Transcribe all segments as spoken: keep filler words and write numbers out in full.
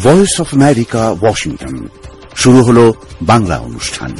Voice of America, Washington. শুরু হলো বাংলা অনুষ্ঠান।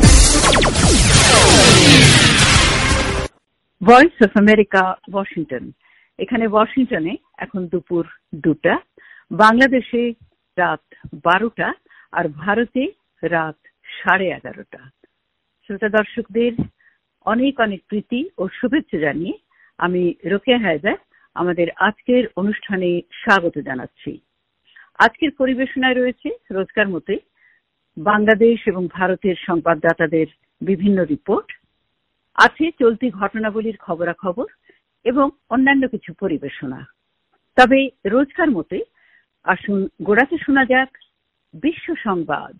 Voice of America, Washington. এখানে ওয়াশিংটনে এখন দুপুর দুটা, বাংলাদেশে রাত বারোটা, আর ভারতে রাত সাড়ে এগারোটা। শ্রোতা দর্শকদের অনেক অনেক প্রীতি ও শুভেচ্ছা জানিয়ে আমি রোকেয়া হায়দার আমাদের আজকের অনুষ্ঠানে স্বাগত জানাচ্ছি। আজকের পরিবেশনায় রয়েছে রোজকার মতে বাংলাদেশ এবং ভারতের সংবাদদাতাদের বিভিন্ন রিপোর্ট, আছে চলতি ঘটনাবলীর খবরাখবর এবং অন্যান্য কিছু পরিবেশনা। তবে রোজকার মতে আসুন গোড়াতে শোনা যাক বিশ্ব সংবাদ।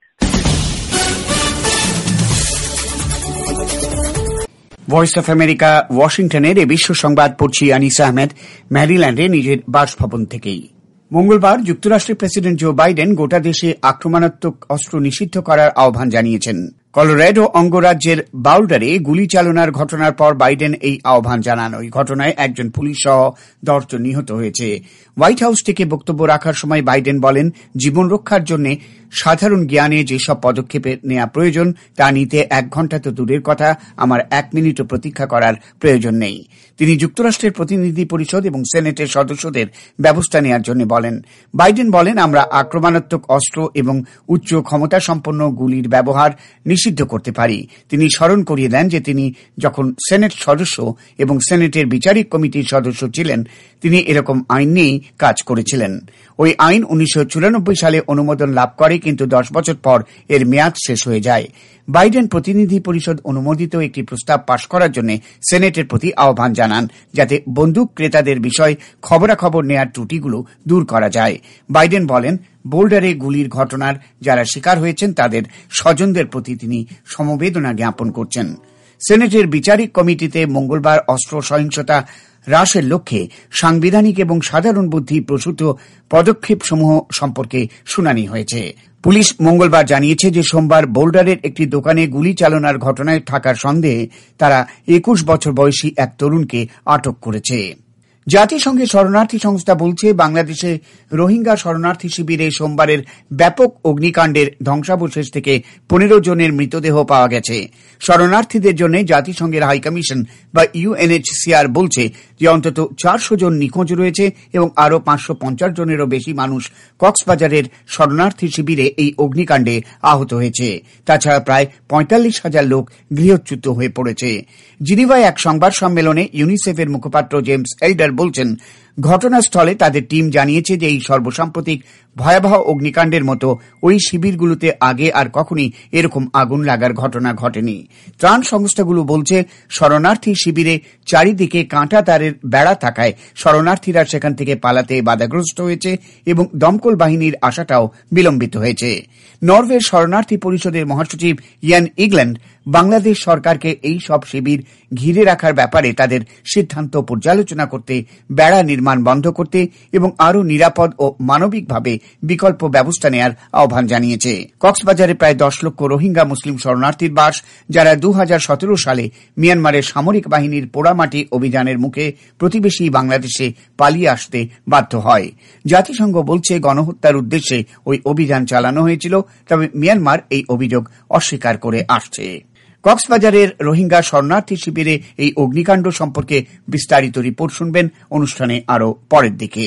ভয়েস অফ আমেরিকা, ওয়াশিংটনের এ বিশ্ব সংবাদ পড়ছি আনিসা আহমেদ, ম্যারিল্যান্ডে নিজের বাসভবন থেকেই। মঙ্গলবার যুক্তরাষ্ট্রের প্রেসিডেন্ট জো বাইডেন গোটা দেশে আক্রমণাত্মক অস্ত্র নিষিদ্ধ করার আহ্বান জানিয়েছেন। কলোরাডো অঙ্গরাজ্যের বাউল্ডারে গুলি চালনার ঘটনার পর বাইডেন এই আহ্বান জানান। ওই ঘটনায় একজন পুলিশ সহ দশজন নিহত হয়েছে। হোয়াইট হাউস থেকে বক্তব্য রাখার সময় বাইডেন বলেন, জীবন রক্ষার জন্য সাধারণ জ্ঞানে যেসব পদক্ষেপ নেওয়া প্রয়োজন তা নিতে এক ঘন্টা তো দূরের কথা, আমার এক মিনিটও প্রতীক্ষা করার প্রয়োজন নেই। তিনি যুক্তরাষ্ট্রের প্রতিনিধি পরিষদ এবং সেনেটের সদস্যদের ব্যবস্থা নেওয়ার জন্য বলেন। বাইডেন বলেন, আমরা আক্রমণাত্মক অস্ত্র এবং উচ্চ ক্ষমতা সম্পন্ন গুলির ব্যবহার নিষিদ্ধ করতে পারি। তিনি স্মরণ করিয়ে দেন যে তিনি যখন সেনেট সদস্য এবং সেনেটের বিচারিক কমিটির সদস্য ছিলেন, তিনি এরকম আইন নিয়েই কাজ করেছিলেন। ওই আইন উনিশশো চুরানব্বই সালে অনুমোদন লাভ করে, কিন্তু দশ বছর পর এর মেয়াদ শেষ হয়ে যায়। বাইডেন প্রতিনিধি পরিষদ অনুমোদিত একটি প্রস্তাব পাশ করার জন্য সেনেটের প্রতি আহ্বান জানান, যাতে বন্দুক ক্রেতাদের বিষয় খবরাখবর নেয়ার ত্রুটিগুলো দূর করা যায়। বাইডেন বলেন, বোল্ডারে গুলির ঘটনার যারা শিকার হয়েছেন তাদের স্বজনদের প্রতি তিনি সমবেদনা জ্ঞাপন করছেন। সেনেটের বিচারিক কমিটিতে মঙ্গলবার অস্ত্র সহিংসতা হ্রাসের লক্ষ্যে সাংবিধানিক এবং সাধারণ বুদ্ধি প্রসূত পদক্ষেপসমূহ সম্পর্কে শুনানি হয়েছে। পুলিশ মঙ্গলবার জানিয়েছে যে সোমবার বোল্ডারের একটি দোকানে গুলি চালনার ঘটনায় থাকার সন্দেহে তারা একুশ বছর বয়সী এক তরুণকে আটক করেছে। জাতিসংঘের শরণার্থী সংস্থা বলছে, বাংলাদেশে রোহিঙ্গা শরণার্থী শিবিরে সোমবারের ব্যাপক অগ্নিকাণ্ডের ধ্বংসাবশেষ থেকে পনেরো জনের মৃতদেহ পাওয়া গেছে। শরণার্থীদের জন্য জাতিসংঘের হাইকমিশন বা ইউএনএইচসিআর বলছে যে অন্তত চারশো জন নিখোঁজ রয়েছে এবং আরও পাঁচশো পঞ্চাশ জনেরও বেশি মানুষ কক্সবাজারের শরণার্থী শিবিরে এই অগ্নিকাণ্ডে আহত হয়েছে। তাছাড়া প্রায় পঁয়তাল্লিশ হাজার লোক গৃহচ্যুত হয়ে পড়েছে। জিনিভায় এক সংবাদ সম্মেলনে ইউনিসেফের মুখপাত্র জেমস এল্ডার বলছেন, ঘটনাস্থলে তাদের টিম জানিয়েছে যে এই সর্বসাম্প্রতিক ভয়াবহ অগ্নিকাণ্ডের মতো ওই শিবিরগুলোতে আগে আর কখনই এরকম আগুন লাগার ঘটনা ঘটেনি। ত্রাণ সংস্থাগুলো বলছে, শরণার্থী শিবিরে চারিদিকে কাঁটা তারের বেড়া থাকায় শরণার্থীরা সেখান থেকে পালাতে বাধাগ্রস্ত হয়েছে এবং দমকল বাহিনীর আসাটাও বিলম্বিত হয়েছে। নরওয়ের শরণার্থী পরিষদের মহাসচিব ইয়ান ইগল্যান্ড বাংলাদেশ সরকারকে এই সব শিবির ঘিরে রাখার ব্যাপারে তাদের সিদ্ধান্ত পর্যালোচনা করতে, বেড়া নির্মাণ বন্ধ করতে এবং আরও নিরাপদ ও মানবিকভাবে বিকল্প ব্যবস্থা নেওয়ার আহ্বান জানিয়েছে। কক্সবাজারে প্রায় দশ লক্ষ রোহিঙ্গা মুসলিম শরণার্থীর বাস, যারা দু হাজার সতেরো সালে মিয়ানমারের সামরিক বাহিনীর পোড়ামাটি অভিযানের মুখে প্রতিবেশী বাংলাদেশে পালিয়ে আসতে বাধ্য হয়। জাতিসংঘ বলছে, গণহত্যার উদ্দেশ্যে ওই অভিযান চালানো হয়েছিল, তবে মিয়ানমার এই অভিযোগ অস্বীকার করে আসছে। কক্সবাজারের রোহিঙ্গা শরণার্থী শিবিরে এই অগ্নিকাণ্ড সম্পর্কে বিস্তারিত রিপোর্ট শুনবেন অনুষ্ঠানে আরো পরের দিকে।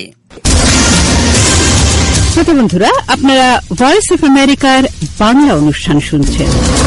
শ্রোতা বন্ধুরা, আপনারা ভয়েস অফ আমেরিকার বাংলা অনুষ্ঠান শুনছেন।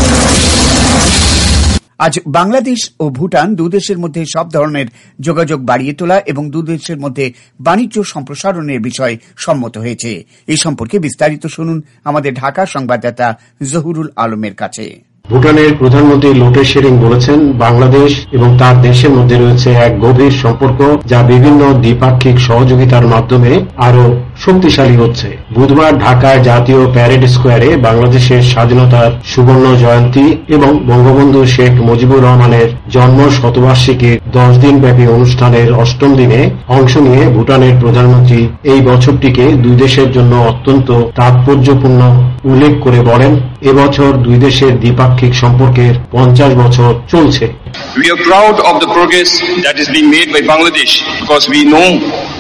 আজ বাংলাদেশ ও ভুটান দুদেশের মধ্যে সব ধরনের যোগাযোগ বাড়িয়ে তোলা এবং দুদেশের মধ্যে বাণিজ্য সম্প্রসারণের বিষয় সম্মত হয়েছে। এই সম্পর্কে বিস্তারিত শুনুন আমাদের ঢাকা সংবাদদাতা জহুরুল আলমের কাছে। ভুটানের প্রধানমন্ত্রী লোটে শেরিং বলেছেন, বাংলাদেশ এবং তার দেশের মধ্যে রয়েছে এক গভীর সম্পর্ক যা বিভিন্ন দ্বিপাক্ষিক সহযোগিতার মাধ্যমে আরো শক্তিশালী হচ্ছে। বুধবার ঢাকায় জাতীয় প্যারেড স্কোয়ারে বাংলাদেশের স্বাধীনতার সুবর্ণ জয়ন্তী এবং বঙ্গবন্ধু শেখ মুজিবুর রহমানের জন্ম শতবার্ষিকীর দশ দিন ব্যাপী অনুষ্ঠানের অষ্টম দিনে অংশ নিয়ে ভুটানের প্রধানমন্ত্রী এই বছরটিকে দুই দেশের জন্য অত্যন্ত তাৎপর্যপূর্ণ উল্লেখ করে বলেন, এবছর দুই দেশের দ্বিপাক্ষিক সম্পর্কের পঞ্চাশ বছর চলছে। We are proud of the progress that is being made by Bangladesh because we know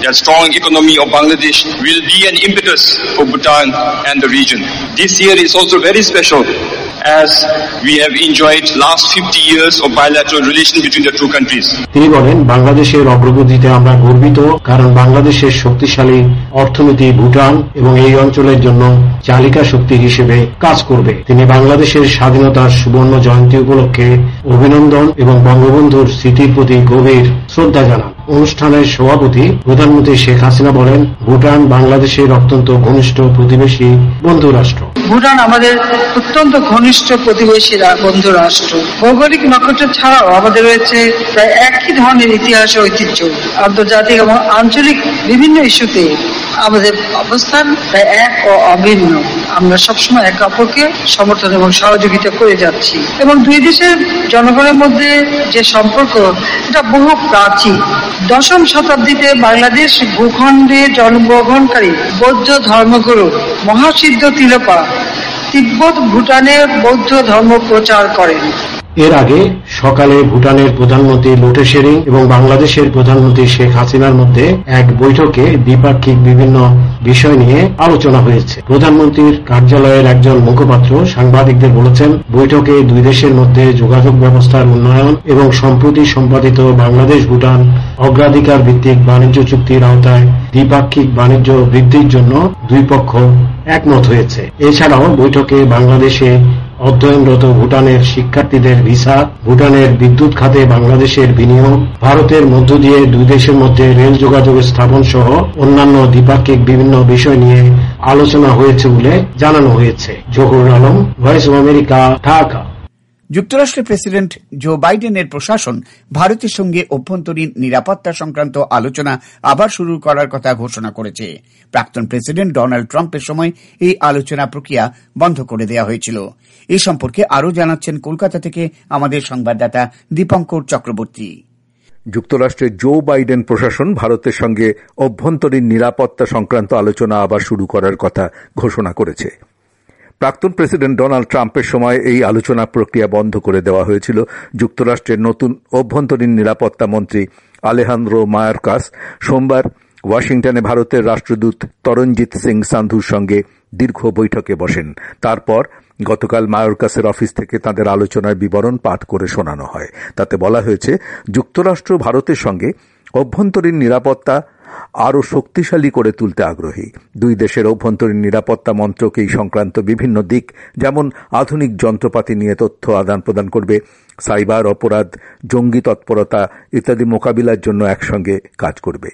that strong economy of Bangladesh will be an impetus for Bhutan and the region. This year is also very special as we have enjoyed last fifty years of bilateral relation between the two countries. তিনি বলেন, বাংলাদেশের অগ্রগতিতে আমরা গর্বিত, কারণ বাংলাদেশের শক্তিশালী অর্থনীতি ভুটান এবং এই অঞ্চলের জন্য চালিকা শক্তি হিসেবে কাজ করবে। তিনি বাংলাদেশের স্বাধীনতার সুবর্ণ জয়ন্তী উপলক্ষে অভিনন্দন এবং বঙ্গবন্ধুর স্মৃতির প্রতি গভীর শ্রদ্ধা জানান। অনুষ্ঠানের সভাপতি প্রধানমন্ত্রী শেখ হাসিনা বলেন, ভুটান বাংলাদেশের অত্যন্ত ঘনিষ্ঠ প্রতিবেশী বন্ধু রাষ্ট্র। ভুটান আমাদের অত্যন্ত ঘনিষ্ঠ প্রতিবেশী বন্ধু রাষ্ট্র। ভৌগোলিক নক্ষত্র ছাড়াও আমাদের রয়েছে প্রায় একই ধরনের ইতিহাস ও ঐতিহ্য। আন্তর্জাতিক এবং আঞ্চলিক বিভিন্ন ইস্যুতে আমাদের অবস্থান প্রায় এক ও অভিন্ন। আমরা সবসময় একে অপরকে সমর্থন এবং সহযোগিতা করে যাচ্ছি এবং দুই দেশের জনগণের মধ্যে যে সম্পর্ক, এটা বহু প্রাচীন। দশম শতাব্দীতে বাংলাদেশ ভূখণ্ডে জন্মগ্রহণকারী বৌদ্ধ ধর্মগুরু মহাসিদ্ধ তিলপা তিব্বত ভুটানে বৌদ্ধ ধর্ম প্রচার করেন। এর আগে সকালে ভুটানের প্রধানমন্ত্রী লোটে শেরিং এবং বাংলাদেশের প্রধানমন্ত্রী শেখ হাসিনার মধ্যে এক বৈঠকে দ্বিপাক্ষিক বিভিন্ন বিষয় নিয়ে আলোচনা হয়েছে। প্রধানমন্ত্রীর কার্যালয়ের একজন মুখপাত্র সাংবাদিকদের বলেছেন, বৈঠকে দুই দেশের মধ্যে যোগাযোগ ব্যবস্থার উন্নয়ন এবং সম্প্রতি সম্পাদিত বাংলাদেশ ভুটান অগ্রাধিকার ভিত্তিক বাণিজ্য চুক্তির আওতায় দ্বিপাক্ষিক বাণিজ্য বৃদ্ধির জন্য দুই পক্ষ একমত হয়েছে। এছাড়াও বৈঠকে বাংলাদেশে অধ্যয়নরত ভুটানের শিক্ষার্থীদের ভিসা, ভুটানের বিদ্যুৎ খাতে বাংলাদেশের বিনিয়োগ, ভারতের মধ্য দিয়ে দুই দেশের মধ্যে রেল যোগাযোগ স্থাপন সহ অন্যান্য দ্বিপাক্ষিক বিভিন্ন বিষয় নিয়ে আলোচনা হয়েছে বলে জানানো হয়েছে। Zahurul Alam, voice of America, Dhaka. যুক্তরাষ্ট্রের প্রেসিডেন্ট জো বাইডেনের প্রশাসন ভারতের সঙ্গে অভ্যন্তরীণ নিরাপত্তা সংক্রান্ত আলোচনা আবার শুরু করার কথা ঘোষণা করেছে। প্রাক্তন প্রেসিডেন্ট ডোনাল্ড ট্রাম্পের সময় এই আলোচনা প্রক্রিয়া বন্ধ করে দেওয়া হয়েছিল। এ সম্পর্কে আরও জানাচ্ছেন কলকাতা থেকে আমাদের সংবাদদাতা দীপঙ্কর চক্রবর্তী। যুক্তরাষ্ট্রের জো বাইডেন প্রশাসন ভারতের সঙ্গে অভ্যন্তরীণ নিরাপত্তা সংক্রান্ত আলোচনা আবার শুরু করার কথা ঘোষণা করেছে। প্রাক্তন প্রেসিডেন্ট ডোনাল্ড ট্রাম্পের সময় এই আলোচনা প্রক্রিয়া বন্ধ করে দেওয়া হয়েছিল। যুক্তরাষ্ট্রের নতুন অভ্যন্তরীণ নিরাপত্তা মন্ত্রী আলেহান্দ্রো মায়োরকাস সোমবার ওয়াশিংটনে ভারতের রাষ্ট্রদূত তরণজিৎ সিং সান্ধুর সঙ্গে দীর্ঘ বৈঠকে বসেন। তারপর গতকাল মায়োরকাসের অফিস থেকে তাদের আলোচনার বিবরণ পাঠ করে শোনানো হয়। তাতে বলা হয়েছে, যুক্তরাষ্ট্র ভারতের সঙ্গে অভ্যন্তরীণ নিরাপত্তা আরও শক্তিশালী করে তুলতে আগ্রহী। দুই দেশের অভ্যন্তরীণ নিরাপত্তা মন্ত্রক এই সংক্রান্ত বিভিন্ন দিক, যেমন আধুনিক যন্ত্রপাতি নিয়ে তথ্য আদান প্রদান করবে, সাইবার অপরাধ, জঙ্গি তৎপরতা ইত্যাদি মোকাবিলার জন্য একসঙ্গে কাজ করবে।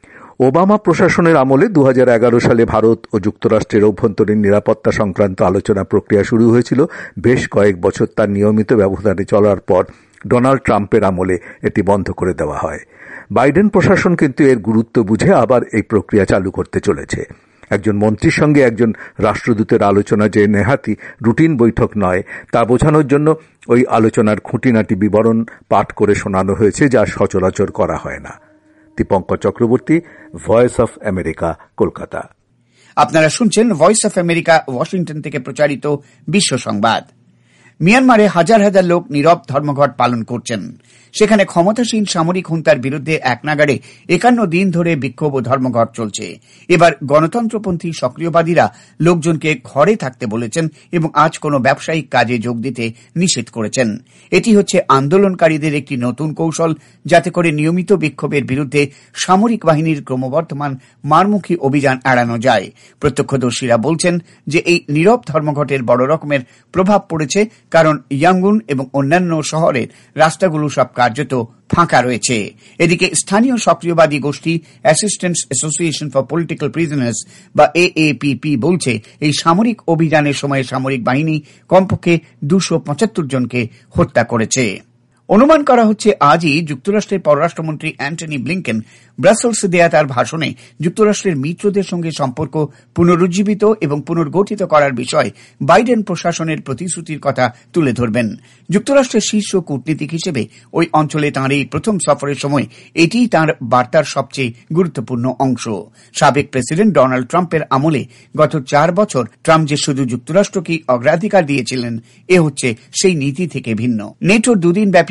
ওবামা প্রশাসনের আমলে দু হাজার এগারো সালে ভারত ও যুক্তরাষ্ট্রের অভ্যন্তরীণ নিরাপত্তা সংক্রান্ত আলোচনা প্রক্রিয়া শুরু হয়েছিল। বেশ কয়েক বছর তার নিয়মিত ব্যবধানে চলার পর ডোনাল্ড ট্রাম্পের আমলে এটি বন্ধ করে দেওয়া হয়। বাইডেন প্রশাসন কিন্তু এর গুরুত্ব বুঝে আবার এই প্রক্রিয়া চালু করতে চলেছে। একজন মন্ত্রীর সঙ্গে একজন রাষ্ট্রদূতের আলোচনা যে নেহাতি রুটিন বৈঠক নয়, তা বোঝানোর জন্য ওই আলোচনার খুঁটিনাটি বিবরণ পাঠ করে শোনানো হয়েছে, যা সচরাচর করা হয় না। Dipankar Chakraborty, voice of America, Kolkata. আপনারা শুনছেন ভয়েস অফ আমেরিকা ওয়াশিংটন থেকে প্রচারিত বিশ্ব সংবাদ। মিয়ানমারে হাজার হাজার লোক নীরব ধর্মঘট পালন করছেন। সেখানে ক্ষমতাসীন সামরিক হুন্তার বিরুদ্ধে একনাগাড়ে একান্ন দিন ধরে বিক্ষোভ ও ধর্মঘট চলছে। এবার গণতন্ত্রপন্থী সক্রিয়বাদীরা লোকজনকে ঘরে থাকতে বলেছেন এবং আজ কোনো ব্যবসায়িক কাজে যোগ দিতে নিষেধ করেছেন। এটি হচ্ছে আন্দোলনকারীদের একটি নতুন কৌশল, যাতে করে নিয়মিত বিক্ষোভের বিরুদ্ধে সামরিক বাহিনীর ক্রমবর্ধমান মারমুখী অভিযান এড়ানো যায়। প্রত্যক্ষদর্শীরা বলছেন যে এই নীরব ধর্মঘটের বড় রকমের প্রভাব পড়েছে, কারণ ইয়াঙ্গুন এবং অন্যান্য শহরের রাস্তাগুলো সব কার্যত ফাঁকা রয়েছে। এদিকে স্থানীয় সক্রিয়বাদী গোষ্ঠী assistance association for political prisoners বা এ এ পি পি বলছে, এই সামরিক অভিযানের সময় সামরিক বাহিনী কমপক্ষে দুশো পঁচাত্তর জনকে হত্যা করেছে। অনুমান করা হচ্ছে আজই যুক্তরাষ্ট্রের পররাষ্ট্রমন্ত্রী অ্যান্টনি ব্লিংকেন ব্রাসেলসে দেয়া তার ভাষণে যুক্তরাষ্ট্রের মিত্রদের সঙ্গে সম্পর্ক পুনরুজ্জীবিত এবং পুনর্গঠিত করার বিষয়ে বাইডেন প্রশাসনের প্রতিশ্রুতির কথা তুলে ধরবেন। যুক্তরাষ্ট্রের শীর্ষ কূটনীতিক হিসেবে ওই অঞ্চলে তাঁর এই প্রথম সফরের সময় এটিই তাঁর বার্তার সবচেয়ে গুরুত্বপূর্ণ অংশ। সাবেক প্রেসিডেন্ট ডোনাল্ড ট্রাম্পের আমলে গত চার বছর ট্রাম্প যে শুধু যুক্তরাষ্ট্রকেই অগ্রাধিকার দিয়েছিলেন, এ হচ্ছে সেই নীতি থেকে ভিন্ন। নেটোর দুদিন ব্যাপী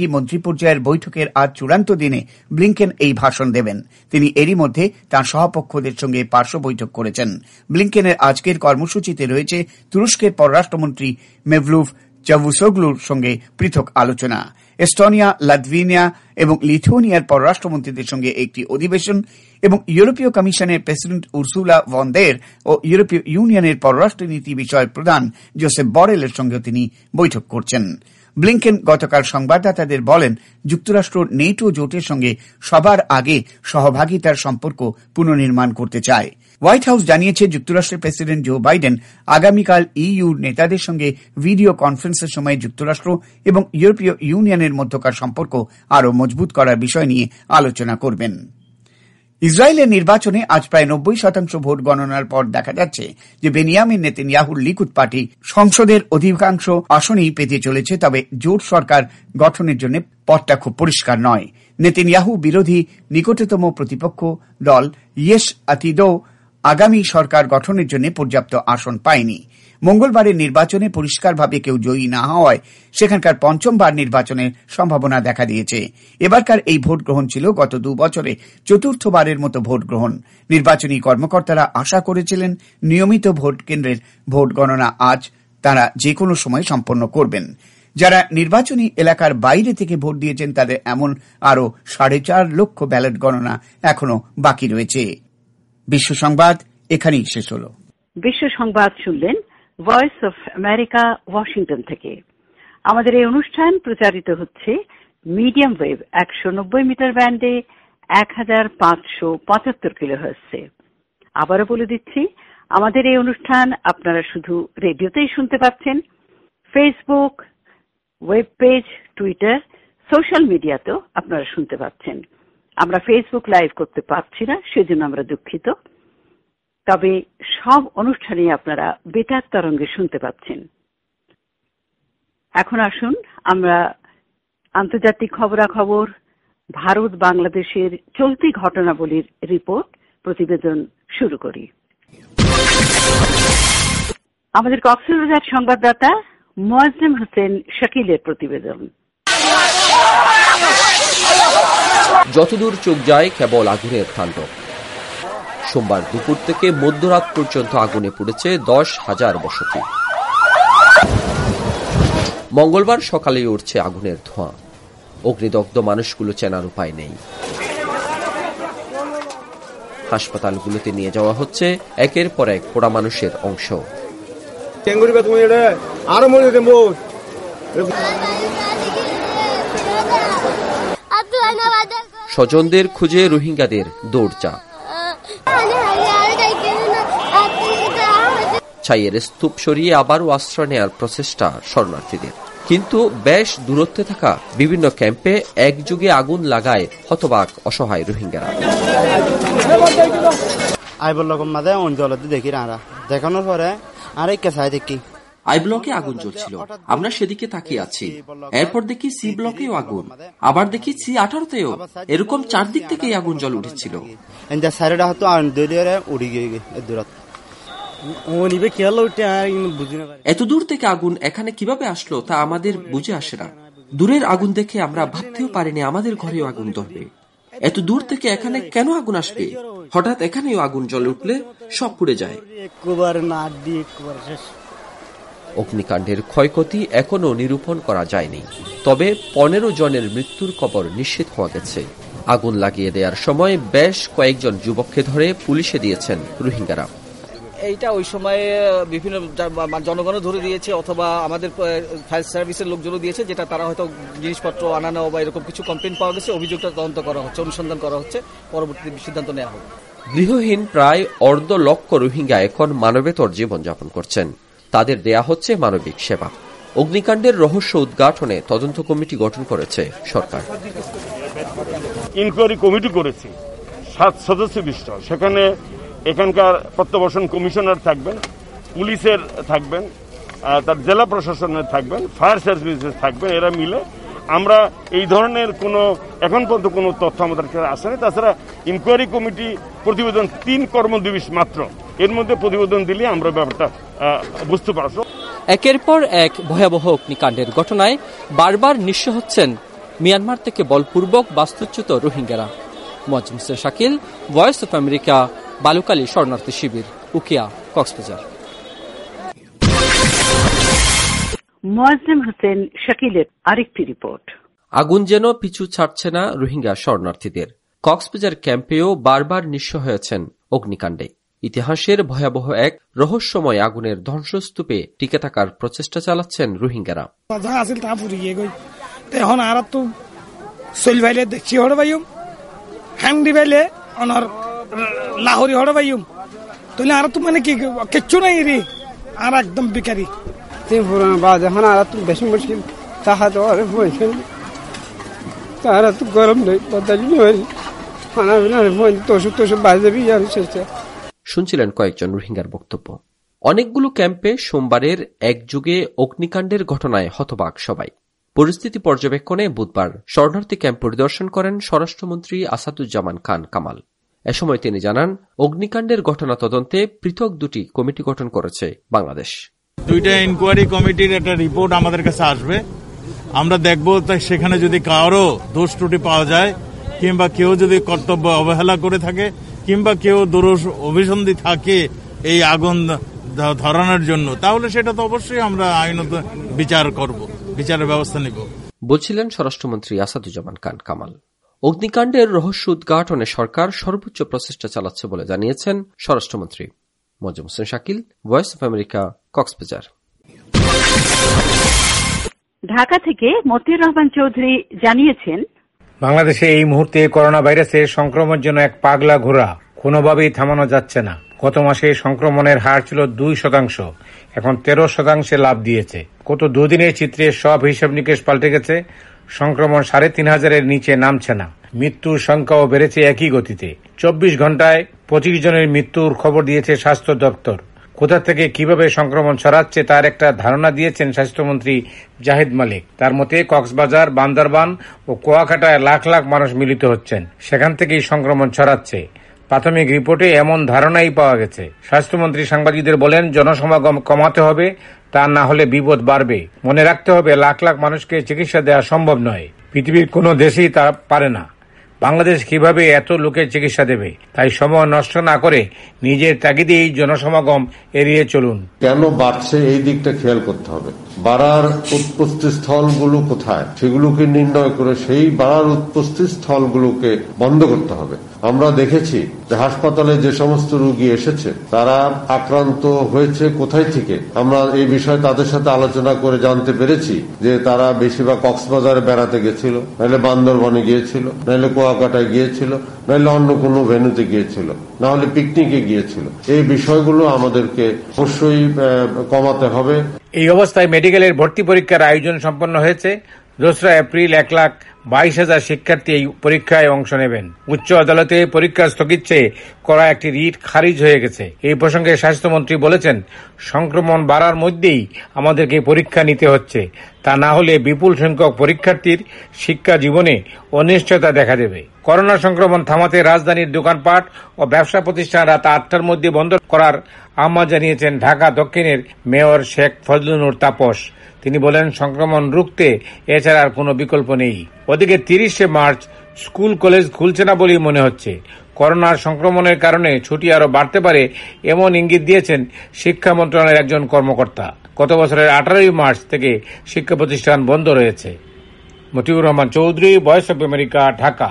প্রতিনিধি মন্ত্রী পর্যায়ের বৈঠকের আজ চূড়ান্ত দিনে ব্লিংকেন এই ভাষণ দেবেন। তিনি এরই মধ্যে তাঁর সহপক্ষদের সঙ্গে পার্শ্ব বৈঠক করেছেন। ব্লিংকেনের আজকের কর্মসূচিতে রয়েছে তুরস্কের পররাষ্ট্রমন্ত্রী মেভলুভ চাভুসোগলুর সঙ্গে পৃথক আলোচনা, এস্তোনিয়া, লাতভিয়া এবং লিথুয়ানিয়ার পররাষ্ট্রমন্ত্রীদের সঙ্গে একটি অধিবেশন এবং ইউরোপীয় কমিশনের প্রেসিডেন্ট উর্সুলা ভন দের ও ইউরোপীয় ইউনিয়নের পররাষ্ট্রনীতি বিষয়ক প্রধান জোসেফ বরেলের সঙ্গে তিনি বৈঠক করছেন। ব্লিংকেন গতকাল সংবাদদাতাদের বলেন, যুক্তরাষ্ট্র নেটো জোটের সঙ্গে সবার আগে সহভাগিতার সম্পর্ক পুনর্নির্মাণ করতে চায়। হোয়াইট হাউস জানিয়েছে, যুক্তরাষ্ট্রের প্রেসিডেন্ট জো বাইডেন আগামীকাল ইইউ নেতাদের সঙ্গে ভিডিও কনফারেন্সের সময় যুক্তরাষ্ট্র এবং ইউরোপীয় ইউনিয়নের মধ্যকার সম্পর্ক আরও মজবুত করার বিষয় নিয়ে আলোচনা করবেন। ইসরায়েলের নির্বাচনে আজ প্রায় নব্বই শতাংশ ভোট গণনার পর দেখা যাচ্ছে যে বেনিয়ামিন নেতানিয়াহুর লিকুদ পার্টি সংসদের অধিকাংশ আসনেই পেতে চলেছে। তবে জোট সরকার গঠনের জন্য পথটা খুব পরিষ্কার নয়। নেতানিয়াহু বিরোধী নিকটতম প্রতিপক্ষ দল ইয়েশ আতিদও আগামী সরকার গঠনের জন্য পর্যাপ্ত আসন পায়নি। মঙ্গলবারের নির্বাচনে পরিষ্কারভাবে কেউ জয়ী না হওয়ায় সেখানকার পঞ্চমবার নির্বাচনের সম্ভাবনা দেখা দিয়েছে। এবারকার এই ভোট গ্রহণ ছিল গত দু বছরে চতুর্থবারের মতো ভোট গ্রহণ। নির্বাচনী কর্মকর্তারা আশা করেছিলেন নিয়মিত ভোট কেন্দ্রের ভোট গণনা আজ তারা যে কোনো সময় সম্পন্ন করবেন। যারা নির্বাচনী এলাকার বাইরে থেকে ভোট দিয়েছেন তাদের এমন আরও সাড়ে চার লক্ষ ব্যালট গণনা এখনো বাকি রয়েছে। বিশ্ব সংবাদ এখানেই শেষ হল। বিশ্ব সংবাদ শুনলেন ভয়েস অফ আমেরিকা, ওয়াশিংটন থেকে। আমাদের এই অনুষ্ঠান প্রচারিত হচ্ছে মিডিয়াম ওয়েভ একশো নব্বই মিটার ব্যান্ডে এক হাজার পাঁচশো পঁচাত্তর কিলোহার্টজে। আবারও বলে দিচ্ছি, আমাদের এই অনুষ্ঠান আপনারা শুধু রেডিওতেই শুনতে পাচ্ছেন। Facebook, web page, Twitter, social মিডিয়াতেও আপনারা শুনতে পাচ্ছেন। আমরা ফেসবুক লাইভ করতে পারছি না, সেজন্য আমরা দুঃখিত। তবে সব অনুষ্ঠানই আপনারা বেতার তরঙ্গে শুনতে পাচ্ছেন। এখন আসুন আমরা আন্তর্জাতিক খবরাখবর, ভারত বাংলাদেশের চলতি ঘটনাবলীর রিপোর্ট প্রতিবেদন শুরু করি। আমাদের কক্সবাজার সংবাদদাতা মোয়াজ্জেম হোসেন শাকিলের প্রতিবেদন। যতদূর চোখ যায় কেবল আগুনের তাণ্ডব। সোমবার দুপুর থেকে মধ্যরাত পর্যন্ত আগুনে পুড়েছে দশ হাজার বসতি। মঙ্গলবার সকালে উঠছে আগুনের ধোঁয়া। অগ্নিদগ্ধ মানুষগুলো চেনার উপায় নেই। হাসপাতালগুলোতে নিয়ে যাওয়া হচ্ছে একের পর এক পোড়া মানুষের অংশ। স্বজনদের খুঁজে রোহিঙ্গাদের দৌড়চাপ। ছাইয়ের স্তূপ সরিয়ে আবারও আশ্রয় নেওয়ার প্রচেষ্টা শরণার্থীদের, কিন্তু বেশ দূরত্বে থাকা বিভিন্ন ক্যাম্পে একযোগে আগুন লাগায় হতবাক অসহায় রোহিঙ্গারা। দেখানোর পরে আরেক কাছে দেখি আই ব্লকে আগুন জ্বলছিল, আমরা সেদিকে তাকিয়ে আছি। এরপর দেখি সি ব্লকেও আগুন, আবার দেখি সি আঠারোতেও। এরকম চারদিক থেকেই আগুন জল উঠেছিল। এত দূর থেকে আগুন এখানে কিভাবে আসলো তা আমাদের বুঝে আসে না। দূরের আগুন দেখে আমরা ভাবতেও পারিনি আমাদের ঘরেও আগুন ধরবে। এত দূর থেকে এখানে কেন আগুন আসবে? হঠাৎ এখানেও আগুন জ্বলে উঠলে সব পুড়ে যায়। অগ্নিকাণ্ডের ক্ষয়ক্ষতি এখনো নিরূপণ করা যায়নি, তবে পনেরো জনের মৃত্যুর খবর নিশ্চিত হওয়া গেছে। আগুন লাগিয়ে দেওয়ার সময় বেশ কয়েকজন যুবককে ধরে পুলিশে দিয়েছেন রোহিঙ্গারা। এইটা ওই সময়ে বিভিন্ন জনগণও ধরে দিয়েছে, অথবা আমাদের ফায়ার সার্ভিসের লোকজনও দিয়েছে, যেটা তারা হয়তো জিনিসপত্র আনানো বা এরকম কিছু কমপ্লেন পাওয়া গেছে। অভিযোগটা তদন্ত করা হচ্ছে, অনুসন্ধান করা হচ্ছে, পরবর্তী সিদ্ধান্ত নেওয়া হবে। গৃহহীন প্রায় অর্ধ লক্ষ রোহিঙ্গা এখন মানবেতর জীবনযাপন করছেন। তাদের দেয়া হচ্ছে মানবিক সেবা। অগ্নিকাণ্ডের রহস্য উদ্ঘাটনে তদন্ত কমিটি গঠন করেছে সরকার। ইনকোয়ারি কমিটি করেছে সাত সদস্য বিশিষ্ট। সেখানে এখানকার প্রত্যাবাসন কমিশনার থাকবেন, পুলিশের থাকবেন, তার জেলা প্রশাসনের থাকবেন, ফায়ার সার্ভিসেস থাকবেন। এরা মিলে আমরা এই ধরনের কোনো এখন পর্যন্ত কোনো তথ্য আমাদের কাছে আসেনি। তাছাড়া ইনকোয়ারি কমিটি প্রতিবেদন তিন কর্মদিবস মাত্র, এর মধ্যে প্রতিবেদন দিলে আমরা ব্যাপারটা বুঝতে পারবো। একের পর এক ভয়াবহ অগ্নিকাণ্ডের ঘটনায় বারবার নিঃস্ব হচ্ছেন মিয়ানমার থেকে বলপূর্বক বাস্তুচ্যুত রোহিঙ্গারা। Moazzem Hossain Shakil, voice of America, Balukhali শরণার্থী শিবির, উখিয়া, কক্সবাজার। মোয়াজ্জেম হোসেন শাকিলের আরেকটি রিপোর্ট। আগুন যেন পিছু ছাড়ছে না রোহিঙ্গা শরণার্থীদের। কক্সবাজার ক্যাম্পেও বারবার নিঃস্ব হয়েছেন অগ্নিকাণ্ডে। ইতিহাসের ভয়াবহ এক রহস্যময় আগুনের ধ্বংসস্তূপে টিকে থাকার প্রচেষ্টা চালাচ্ছেন রোহিঙ্গারা। এখন আর তো চল ভাইলে দেখছি হড় বাইম হ্যান্ডি ভাইলে অনার লাহোরি হড় বাইম তাহলে আর তো মানে কি কিচ্ছু নাই রে, আর একদম বেকারি বাদ। এখন আর তো বেশি মুশকিল, তাহা তো আর বলছেন তারা তো গরম নেই খানা পিনা তোষক তোষক বাজে বি আর শেষে। শুনছিলেন কয়েকজন রোহিঙ্গার বক্তব্য। অনেকগুলো ক্যাম্পে সোমবারের একযুগে অগ্নিকাণ্ডের ঘটনায় হতবাক সবাই। পরিস্থিতি পর্যবেক্ষণে বুধবার শরণার্থী ক্যাম্প পরিদর্শন করেন স্বরাষ্ট্রমন্ত্রী আসাদুজ্জামান খান কামাল। এ সময় তিনি জানান, অগ্নিকাণ্ডের ঘটনা তদন্তে পৃথক দুটি কমিটি গঠন করেছে বাংলাদেশ। দুইটা ইনকোয়ারি কমিটির একটা রিপোর্ট আমাদের কাছে আসবে, আমরা দেখব সেখানে যদি কারো দোষ ত্রুটি পাওয়া যায় কিংবা কেউ যদি কর্তব্য অবহেলা করে থাকে কিংবা কেউ দোষ অভিসন্ধি থাকে এই আগুন ধরানোর জন্য, তাহলে সেটা তো অবশ্যই আমরা আইনত বিচার করব, বিচারের ব্যবস্থা নিব, বলছিলেন স্বরাষ্ট্রমন্ত্রী আসাদুজ্জামান খান কামাল। অগ্নিকাণ্ডের রহস্য উদ্ঘাটনে সরকার সর্বোচ্চ প্রচেষ্টা চালাচ্ছে বলে জানিয়েছেন স্বরাষ্ট্রমন্ত্রী। Moazzem Hossain Shakil, voice of America, Cox's Bazar. Dhaka থেকে মতিউর রহমান চৌধুরী জানিয়েছেন, বাংলাদেশে এই মুহূর্তে করোনা ভাইরাসের সংক্রমণ যেন এক পাগলা ঘোড়া, কোনোভাবেই থামানো যাচ্ছে না। গত মাসে সংক্রমণের হার ছিল দুই শতাংশ, এখন তেরো শতাংশে লাভ দিয়েছে। গত দুদিনের চিত্রে সব হিসাব নিকেশ পাল্টে গেছে। সংক্রমণ সাড়ে তিন হাজারের নিচে নামছে না, মৃত্যুর সংখ্যাও বেড়েছে একই গতিতে। চব্বিশ ঘন্টায় পঁচিশ জনের মৃত্যুর খবর দিয়েছে স্বাস্থ্য দপ্তর। কোথা থেকে কিভাবে সংক্রমণ ছড়াচ্ছে তার একটা ধারণা দিয়েছেন স্বাস্থ্যমন্ত্রী জাহিদ মালিক। তার মতে কক্সবাজার, বান্দরবান ও কুয়াকাটায় লাখ লাখ মানুষ মিলিত হচ্ছেন, সেখান থেকেই সংক্রমণ ছড়াচ্ছে। প্রাথমিক রিপোর্টে এমন ধারণাই পাওয়া গেছে। স্বাস্থ্যমন্ত্রী সাংবাদিকদের বলেন, জনসমাগম কমাতে হবে, তা না হলে বিপদ বাড়বে। মনে রাখতে হবে, লাখ লাখ মানুষকে চিকিৎসা দেওয়া সম্ভব নয়, পৃথিবীর কোনো দেশেই তা পারে না। বাংলাদেশ কিভাবে এত লোকের চিকিৎসা দেবে? তাই সময় নষ্ট না করে নিজের তাগিদেই জনসমাগম এড়িয়ে চলুন। কেন বাড়ছে এই দিকটা খেয়াল করতে হবে। বাড়ার উৎপত্তি স্থলগুলো কোথায় সেগুলোকে নির্ণয় করে সেই বাড়ার উৎপত্তি স্থলগুলোকে বন্ধ করতে হবে। আমরা দেখেছি যে হাসপাতালে যে সমস্ত রোগী এসেছে তারা আক্রান্ত হয়েছে কোথায় থেকে। আমরা এই বিষয়ে তাদের সাথে আলোচনা করে জানতে পেরেছি যে তারা বেশিরভাগ কক্সবাজারে বেড়াতে গেছিল, নাহলে বান্দরবনে গিয়েছিল, নাহলে কুয়াকাটায় গিয়েছিল, নাহলে অন্য কোনো ভেন্যুতে গিয়েছিল, না হলে পিকনিকে গিয়েছিল। এই বিষয়গুলো আমাদেরকে অবশ্যই কমাতে হবে। এই অবস্থায় মেডিকেলের ভর্তি পরীক্ষার আয়োজন সম্পন্ন হয়েছে। দোসরা এপ্রিল এক লাখ বাইশ হাজার শিক্ষার্থী এই পরীক্ষায় অংশ নেবেন। উচ্চ আদালতে পরীক্ষা স্থগিত চেয়ে করা একটি রিট খারিজ হয়ে গেছে। এই প্রসঙ্গে স্বাস্থ্যমন্ত্রী বলেছেন, সংক্রমণ বাড়ার মধ্যেই আমাদেরকে পরীক্ষা নিতে হচ্ছে, তা না হলে বিপুল সংখ্যক পরীক্ষার্থীর শিক্ষা জীবনে অনিশ্চয়তা দেখা দেবে। করোনা সংক্রমণ থামাতে রাজধানীর দোকানপাট ও ব্যবসা প্রতিষ্ঠান রাত আটটার মধ্যে বন্ধ করার আহ্বান জানিয়েছেন ঢাকা দক্ষিণের মেয়র শেখ ফজলুনুর তাপস। তিনি বলেন, সংক্রমণ রুখতে এছাড়া আর কোনো বিকল্প নেই। ওদিকে তিরিশে মার্চ স্কুল কলেজ খুলছে না বলেই মনে হচ্ছে। করোনার সংক্রমণের কারণে ছুটি আরো বাড়তে পারে এমন ইঙ্গিত দিয়েছেন শিক্ষা মন্ত্রণালয়ের একজন কর্মকর্তা। গত বছরের আঠারোই মার্চ থেকে শিক্ষা প্রতিষ্ঠান বন্ধ রয়েছে। Motiur Rahman Chowdhury, voice of America, Dhaka.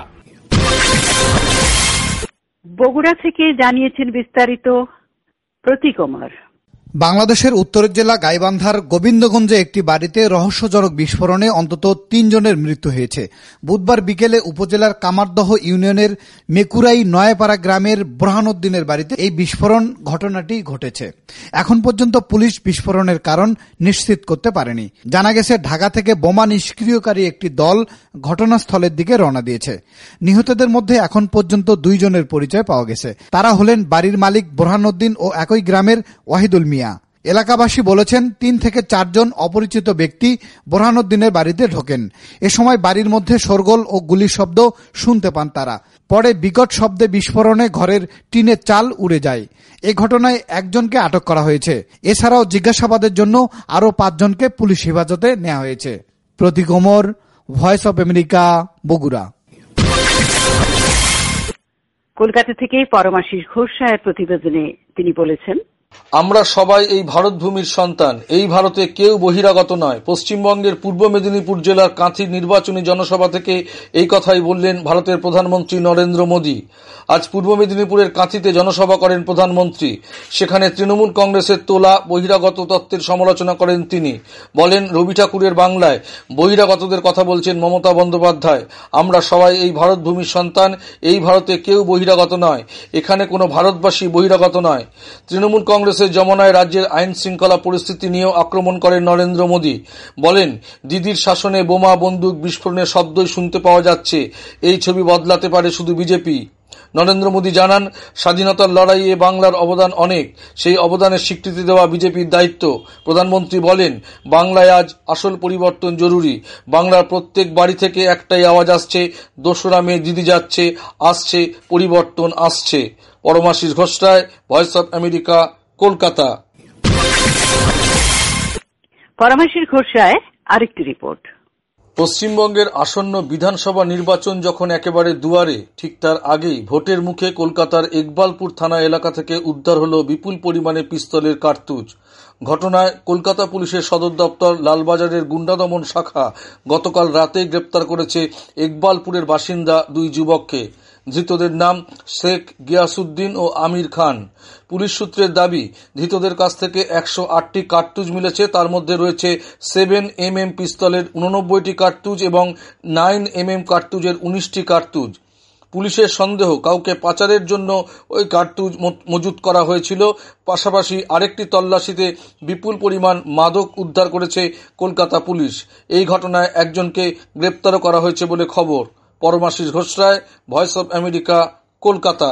Bogura থেকে জানিয়েছেন বিস্তারিত প্রতীক কুমার। বাংলাদেশের উত্তরের জেলা গাইবান্ধার গোবিন্দগঞ্জে একটি বাড়িতে রহস্যজনক বিস্ফোরণে অন্তত তিন জনের মৃত্যু হয়েছে। বুধবার বিকেলে উপজেলার কামারদহ ইউনিয়নের মেকুরাই নয়াপাড়া গ্রামের বোরহানউদ্দিনের বাড়িতে এই বিস্ফোরণ ঘটনাটি ঘটেছে। এখন পর্যন্ত পুলিশ বিস্ফোরণের কারণ নিশ্চিত করতে পারেনি। জানা গেছে, ঢাকা থেকে বোমা নিষ্ক্রিয়কারী একটি দল ঘটনাস্থলের দিকে রওনা দিয়েছে। নিহতদের মধ্যে এখন পর্যন্ত দুই জনের পরিচয় পাওয়া গেছে। তারা হলেন বাড়ির মালিক বোরহানউদ্দিন ও একই গ্রামের ওয়াহিদুল মিয়া। এলাকাবাসী বলেছেন, তিন থেকে চারজন অপরিচিত ব্যক্তি বোরহানউদ্দিনের বাড়িতে ঢোকেন। এ সময় বাড়ির মধ্যে শোরগোল ও গুলির শব্দ শুনতে পান তারা। পরে বিকট শব্দে বিস্ফোরণে ঘরের টিনের চাল উড়ে যায়। এ ঘটনায় একজনকে আটক করা হয়েছে। এছাড়াও জিজ্ঞাসাবাদের জন্য আরও পাঁচজনকে পুলিশ হেফাজতে নেওয়া হয়েছে। Pratik Omar, voice of America, Bogura. Kolkata থেকে পরমাশিস ঘোষ সাহের প্রতিবেদনে তিনি বলেছেন, আমরা সবাই এই ভারত ভূমির সন্তান। এই ভারতে কেউ বহিরাগত নয়। পশ্চিমবঙ্গের পূর্ব মেদিনীপুর জেলার কাঁথির নির্বাচনী জনসভা থেকে এই কথাই বললেন ভারতের প্রধানমন্ত্রী নরেন্দ্র মোদী। আজ পূর্ব মেদিনীপুরের কাঁথিতে জনসভা করেন প্রধানমন্ত্রী। সেখানে তৃণমূল কংগ্রেসের তোলা বহিরাগত তত্ত্বের সমালোচনা করেন তিনি। বলেন, রবি ঠাকুরের বাংলায় বহিরাগতদের কথা বলছেন মমতা বন্দ্যোপাধ্যায়। আমরা সবাই এই ভারত ভূমির সন্তান। এই ভারতে কেউ বহিরাগত নয়। এখানে কোনো ভারতবাসী বহিরাগত নয়। তৃণমূল কংগ্রেসের জমানায় রাজ্যের আইন শৃঙ্খলা পরিস্থিতি নিয়েও আক্রমণ করেন নরেন্দ্র মোদী। বলেন, দিদির শাসনে বোমা বন্দুক বিস্ফোরণের শব্দই শুনতে পাওয়া যাচ্ছে। এই ছবি বদলাতে পারে শুধু বিজেপি। নরেন্দ্র মোদী জানান, স্বাধীনতার লড়াইয়ে বাংলার অবদান অনেক। সেই অবদানের স্বীকৃতি দেওয়া বিজেপির দায়িত্ব। প্রধানমন্ত্রী বলেন, বাংলায় আজ আসল পরিবর্তন জরুরি। বাংলার প্রত্যেক বাড়ি থেকে একটাই আওয়াজ আসছে, দোসরা মে দিদি যাচ্ছে, আসছে পরিবর্তন, আসছে। Paramashis Ghosh Roy, voice of America, Kolkata. Paramashis Ghosh রায়ের আরেকটি রিপোর্ট। পশ্চিমবঙ্গের আসন্ন বিধানসভা নির্বাচন যখন একেবারে দুয়ারে, ঠিক তার আগেই ভোটের মুখে কলকাতার ইকবালপুর থানা এলাকা থেকে উদ্ধার হল বিপুল পরিমাণে পিস্তলের কার্তুজ। ঘটনায় কলকাতা পুলিশের সদর দপ্তর লালবাজারের গুন্ডা দমন শাখা গতকাল রাতে গ্রেপ্তার করেছে ইকবালপুরের বাসিন্দা দুই যুবককে। ধৃতদের নাম শেখ গিয়াসউদ্দিন ও আমির খান। পুলিশ সূত্রের দাবি, ধৃতদের কাছ থেকে একশো আটটি কার্তুজ মিলেছে। তার মধ্যে রয়েছে সেভেন এম এম পিস্তলের উননব্বইটি কার্তুজ এবং নাইন এম এম কার্তুজের উনিশটি কার্তুজ। পুলিশের সন্দেহ, কাউকে পাচারের জন্য ওই কার্তুজ মজুত করা হয়েছিল। পাশাপাশি আরেকটি তল্লাশিতে বিপুল পরিমাণ মাদক উদ্ধার করেছে কলকাতা পুলিশ। এই ঘটনায় একজনকে গ্রেপ্তারও করা হয়েছে বলে খবর। Paramashis Ghosh Roy, voice of America, Kolkata.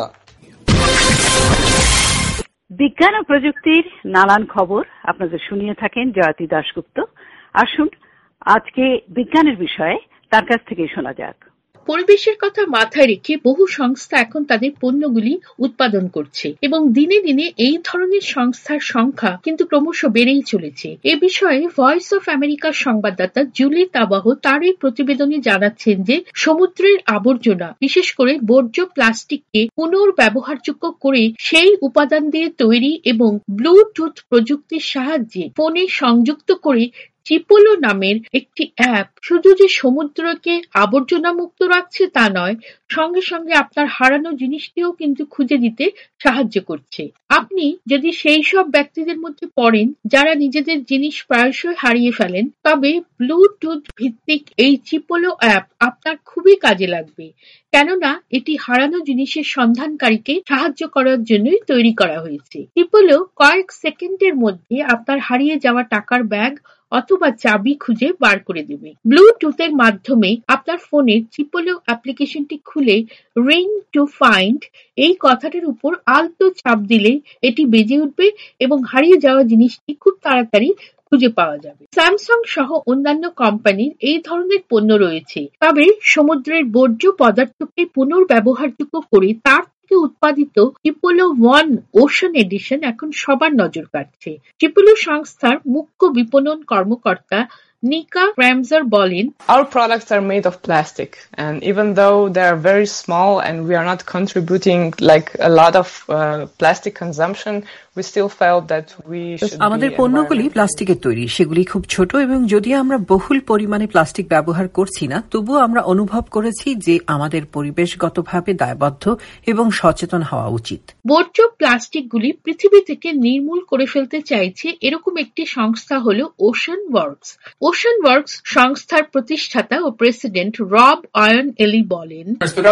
বিজ্ঞান ও প্রযুক্তির নানান খবর আপনাদের শুনিয়ে থাকেন জয়তী দাশগুপ্ত। আসুন আজকে বিজ্ঞানের বিষয়ে তার কাছ থেকে শোনা যাক। পরিবেশের কথা মাথায় রেখে বহু সংস্থা এখন তাদের পণ্যগুলি উৎপাদন করছে এবং দিনে দিনে এই ধরনের সংস্থার সংখ্যা কিন্তু ক্রমশ বেড়েই চলেছে। এ বিষয়ে ভয়েস অফ আমেরিকার সংবাদদাতা জুলি তাবাহ তার এই প্রতিবেদনে জানাচ্ছেন যে সমুদ্রের আবর্জনা, বিশেষ করে বর্জ্য প্লাস্টিককে পুনর্ব্যবহারযোগ্য করে সেই উপাদান দিয়ে তৈরি এবং ব্লুটুথ প্রযুক্তির সাহায্যে ফোনে সংযুক্ত করে চিপোলো নামের একটি অ্যাপ শুধু যে সমুদ্রকে আবর্জনা মুক্ত রাখছে তা নয়, সঙ্গে সঙ্গে আপনার হারানো জিনিসটিও কিন্তু খুঁজে দিতে সাহায্য করছে। আপনি যদি সেই সব ব্যক্তিদের মধ্যে পড়েন যারা নিজেদের জিনিস প্রায়শই হারিয়ে ফেলেন, তবে ব্লুটুথ ভিত্তিক এই চিপোলো অ্যাপ আপনার খুবই কাজে লাগবে, কেননা এটি হারানো জিনিসের সন্ধানকারীকে সাহায্য করার জন্যই তৈরি করা হয়েছে। চিপোলো কয়েক সেকেন্ডের মধ্যে আপনার হারিয়ে যাওয়া টাকার ব্যাগ অথবা চাবি খুঁজে বার করে দেবে। ব্লুটুথের মাধ্যমে আপনার ফোনের চিপোলো অ্যাপ্লিকেশনটি খুলে রিং টু ফাইন্ড এই কথাটার উপর আলতো চাপ দিলে এটি বেজে উঠবে এবং হারিয়ে যাওয়া জিনিসটি খুব তাড়াতাড়ি খুঁজে পাওয়া যাবে। স্যামসাং সহ অন্যান্য কোম্পানির এই ধরনের পণ্য রয়েছে, তবে সমুদ্রের বর্জ্য পদার্থকে পুনর্ব্যবহারযোগ্য করে তার থেকে উৎপাদিত চিপোলো ওয়ান ওশান এডিশন এখন সবার নজর কাটছে। চিপোলো সংস্থার মুখ্য বিপণন কর্মকর্তা Nika Ramsar বলেন, Our products are made of plastic, and even though they are very small and we are not contributing like a lot of uh, plastic consumption, we still felt that we should আমাদের পণ্যগুলি প্লাস্টিকের তৈরি, সেগুলি খুব ছোট এবং যদিও আমরা বহুল পরিমাণে প্লাস্টিক ব্যবহার করছি না, তবুও আমরা অনুভব করেছি যে আমাদের পরিবেশগতভাবে দায়বদ্ধ এবং সচেতন হওয়া উচিত। বর্জ্য প্লাস্টিকগুলি পৃথিবী থেকে নির্মূল করে ফেলতে চাইছে এরকম একটি সংস্থা হল ওশান ওয়ার্কস। ওশান ওয়ার্কস সংস্থার প্রতিষ্ঠাতা ও প্রেসিডেন্ট রব আয়ন এলি বলেন,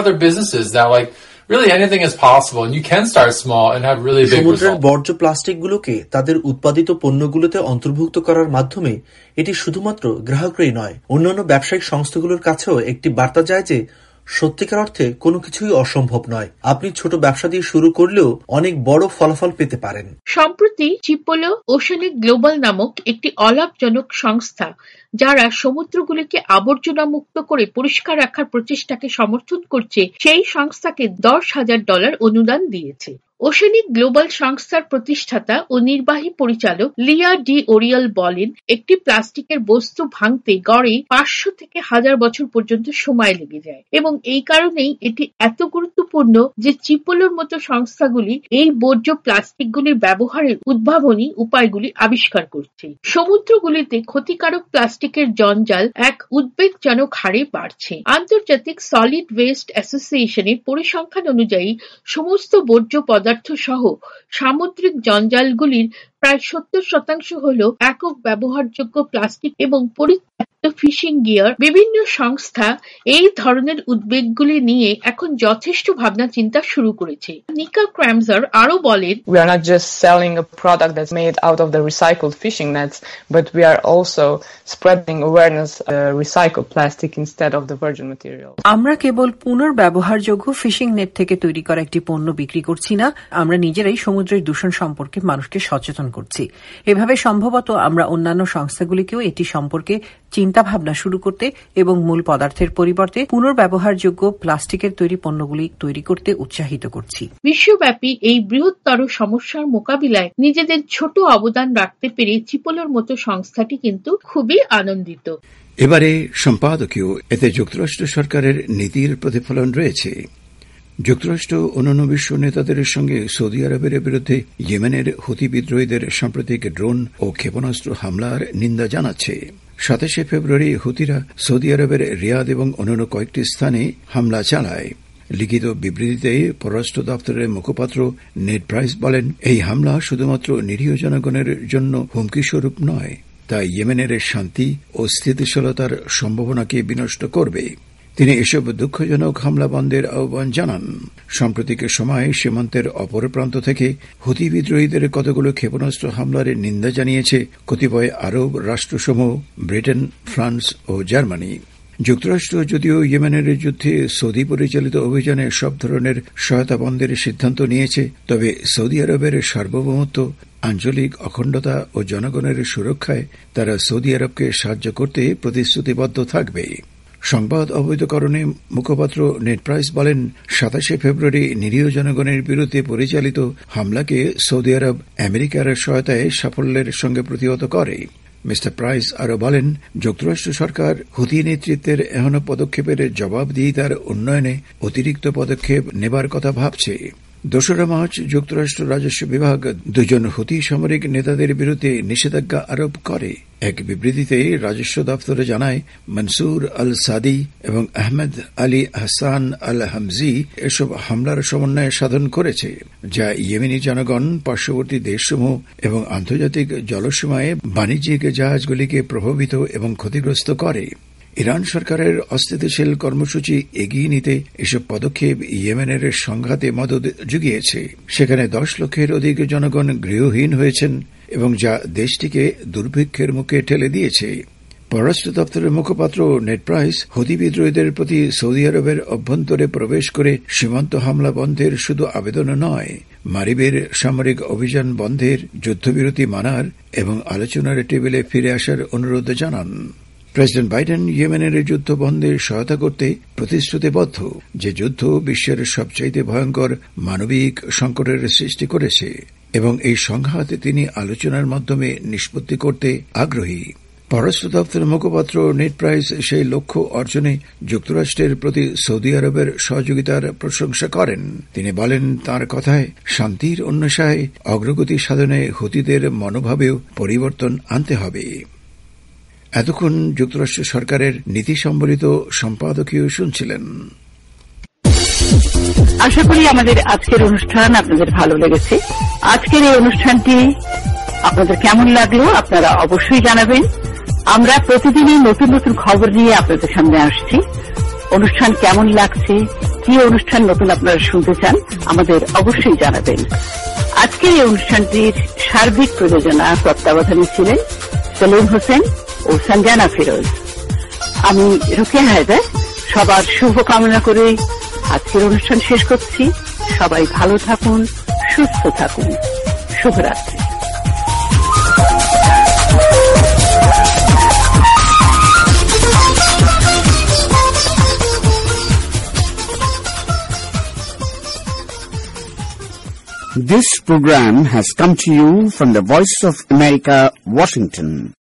সমুদ্রের বর্জ্য প্লাস্টিকগুলোকে তাদের উৎপাদিত পণ্যগুলোতে অন্তর্ভুক্ত করার মাধ্যমে এটি শুধুমাত্র গ্রাহকরাই নয়, অন্যান্য ব্যবসায়িক সংস্থাগুলোর কাছেও একটি বার্তা যায় যে সত্যিকার অর্থে কোনো কিছুই অসম্ভব নয়। আপনি ছোট ব্যবসা দিয়ে শুরু করলেও অনেক বড় ফলাফল পেতে পারেন। সম্প্রতি চিপোলো ওশানিক গ্লোবাল নামক একটি অলাভজনক সংস্থা যারা সমুদ্রগুলিকে আবর্জনা মুক্ত করে পরিষ্কার রাখার প্রচেষ্টাকে সমর্থন করছে, সেই সংস্থাকে দশ হাজার ডলার অনুদান দিয়েছে। ওশেনিক গ্লোবাল সংস্থার প্রতিষ্ঠাতা ও নির্বাহী পরিচালক লিয়া ডি ওরিয়াল বলেন, একটি প্লাস্টিকের বস্তু ভাঙতে গড়ে পাঁচশো থেকে হাজার বছর পর্যন্ত সময় লেগে যায় এবং এই কারণেই এটি এত গুরুত্বপূর্ণ যে চিপোলোর মতো সংস্থাগুলি এই বর্জ্য প্লাস্টিকগুলির ব্যবহারের উদ্ভাবনী উপায়গুলি আবিষ্কার করছে। সমুদ্রগুলিতে ক্ষতিকারক প্লাস্টিকের জঞ্জাল এক উদ্বেগজনক হারে বাড়ছে। আন্তর্জাতিক সলিড ওয়েস্ট অ্যাসোসিয়েশনের পরিসংখ্যান অনুযায়ী সমস্ত বর্জ্য পদার্থ সহ সামুদ্রিক জঞ্জালগুলির প্রায় সত্তর শতাংশ হল একক ব্যবহারযোগ্য প্লাস্টিক এবং পরিত্যক্ত ফিশিং গিয়ার। বিভিন্ন সংস্থা এই ধরনের উদ্বেগগুলি নিয়ে এখন যথেষ্ট ভাবনা চিন্তা শুরু করেছে। নিকা ক্র্যামজার আরো বলেন, We are not just selling a product that's made out of the recycled fishing nets, but we are also spreading awareness of uh, recycled plastic instead of the virgin material. আমরা কেবল পুনর্ব্যবহারযোগ্য ফিশিং নেট থেকে তৈরি করা একটি পণ্য বিক্রি করছি না, আমরা নিজেরাই সমুদ্রের দূষণ সম্পর্কে মানুষকে সচেতন করছি। এভাবে সম্ভবত আমরা অন্যান্য সংস্থাগুলিকেও এটি সম্পর্কে চিন্তা ভাবনা শুরু করতে এবং মূল পদার্থের পরিবর্তে পুনর্ব্যবহারযোগ্য প্লাস্টিকের তৈরি পণ্যগুলি তৈরি করতে উৎসাহিত করছি। বিশ্বব্যাপী এই বৃহত্তর সমস্যার মোকাবিলায় নিজেদের ছোট অবদান রাখতে পেরে চিপোলোর মতো সংস্থাটি কিন্তু খুবই আনন্দিত। এবারে সম্পাদকীয় এতে যুক্তরাষ্ট্র সরকারের নীতির প্রতিফলন রয়েছে। যুক্তরাষ্ট্র অন্যান্য বিশ্ব নেতাদের সঙ্গে সৌদি আরবের বিরুদ্ধে ইয়েমেনের হুতি বিদ্রোহীদের সাম্প্রতিক ড্রোন ও ক্ষেপণাস্ত্র হামলার নিন্দা জানাচ্ছে। সাতাশে ফেব্রুয়ারি হুতিরা সৌদি আরবের রিয়াদ এবং অন্যান্য কয়েকটি স্থানে হামলা চালায়। লিখিত বিবৃতিতে পররাষ্ট্র দপ্তরের মুখপাত্র নেড প্রাইস বলেন, এই হামলা শুধুমাত্র নিরীহ জনগণের জন্য হুমকিস্বরূপ নয়, তা ইয়েমেনের শান্তি ও স্থিতিশীলতার সম্ভাবনাকে বিনষ্ট করবে। তিনি এসব দুঃখজনক হামলা বন্ধের আহ্বান জানান। সাম্প্রতিক সময়ে সীমান্তের অপর প্রান্ত থেকে হুতি বিদ্রোহীদের কতগুলো ক্ষেপণাস্ত্র হামলার নিন্দা জানিয়েছে কতিপয় আরব রাষ্ট্রসমূহ, ব্রিটেন, ফ্রান্স ও জার্মানি। যুক্তরাষ্ট্র যদিও ইয়েমেনের যুদ্ধে সৌদি পরিচালিত অভিযানে সব ধরনের সহায়তা বন্ধের সিদ্ধান্ত নিয়েছে, তবে সৌদি আরবের সার্বভৌমত্ব, আঞ্চলিক অখণ্ডতা ও জনগণের সুরক্ষায় তারা সৌদি আরবকে সাহায্য করতে প্রতিশ্রুতিবদ্ধ থাকবে। সংবাদ অবৈধকরণে মুখপাত্র নেড প্রাইস বলেন, সাতাশে ফেব্রুয়ারি নিরীহ জনগণের বিরুদ্ধে পরিচালিত হামলাকে সৌদি আরব আমেরিকার সহায়তায় সাফল্যের সঙ্গে প্রতিহত করে। মিস্টার প্রাইস আরও বলেন, যুক্তরাষ্ট্র সরকার হুতি নেতৃত্বের এহেন পদক্ষেপের জবাব দিয়ে তার উন্নয়নে অতিরিক্ত পদক্ষেপ নেবার কথা ভাবছে। দোসরা মার্চ যুক্তরাষ্ট্র রাজস্ব বিভাগ দুজন হুতি সামরিক নেতাদের বিরুদ্ধে নিষেধাজ্ঞা আরোপ করে। এক বিবৃতিতে রাজস্ব দপ্তরে জানায়, মনসুর আল সাদি এবং আহমেদ আলী হাসান আল হামজি এসব হামলার সমন্বয় সাধন করেছে, যা ইয়েমেনি জনগণ, পার্শ্ববর্তী দেশসমূহ এবং আন্তর্জাতিক জলসীমায় বাণিজ্যিক জাহাজগুলিকে প্রভাবিত এবং ক্ষতিগ্রস্ত করে। ইরান সরকারের অস্থিতিশীল কর্মসূচি এগিয়ে নিতে এসব পদক্ষেপ ইয়েমেনের সংঘাতে মদদ জুগিয়েছে। সেখানে দশ লক্ষের অধিক জনগণ গৃহহীন হয়েছেন এবং যা দেশটিকে দুর্ভিক্ষের মুখে ঠেলে দিয়েছে। পররাষ্ট্র দপ্তরের মুখপাত্র নেড প্রাইস হুতি বিদ্রোহীদের প্রতি সৌদি আরবের অভ্যন্তরে প্রবেশ করে সীমান্ত হামলা বন্ধের শুধু আবেদন নয়, মারিবের সামরিক অভিযান বন্ধের, যুদ্ধবিরতি মানার এবং আলোচনার টেবিলে ফিরে আসার অনুরোধ জানান। প্রেসিডেন্ট বাইডেন ইয়েমেনের যুদ্ধ বন্ধে সহায়তা করতে প্রতিশ্রুতিবদ্ধ, যে যুদ্ধ বিশ্বের সবচাইতে ভয়ঙ্কর মানবিক সংকটের সৃষ্টি করেছে এবং এই সংঘাত তিনি আলোচনার মাধ্যমে নিষ্পত্তি করতে আগ্রহী। পররাষ্ট্র দপ্তরের মুখপাত্র নেড প্রাইস সেই লক্ষ্য অর্জনে যুক্তরাষ্ট্রের প্রতি সৌদি আরবের সহযোগিতার প্রশংসা করেন। তিনি বলেন, তাঁর কথায় শান্তির অন্বেষায় অগ্রগতি সাধনে হুতিদের মনোভাবেও পরিবর্তন আনতে হবে। এতক্ষণ যুক্তরাষ্ট্র সরকারের নীতি সম্বলিত সম্পাদকীয় শুনছিলেন। আশা করি আমাদের আজকের অনুষ্ঠান আপনাদের ভালো লেগেছে। আজকের এই অনুষ্ঠানটি আপনাদের কেমন লাগলো আপনারা অবশ্যই জানাবেন। আমরা প্রতিদিনই নতুন নতুন খবর নিয়ে আপনাদের সামনে আসছি। অনুষ্ঠান কেমন লাগছে, কি অনুষ্ঠান নতুন আপনারা শুনতে চান, আমাদের অবশ্যই জানাবেন। আজকের এই অনুষ্ঠানটির সার্বিক প্রযোজনা তত্ত্বাবধানে ছিলেন সেলিম হোসেন ও সঞ্জানা ফিরোজ। আমি রুকিয়া হায়দার। সবার শুভকামনা করে আজকের অনুষ্ঠান শেষ করছি। সবাই ভালো থাকুন, সুস্থ থাকুন। শুভরাত্রি। This program has come to you from the Voice of America, Washington.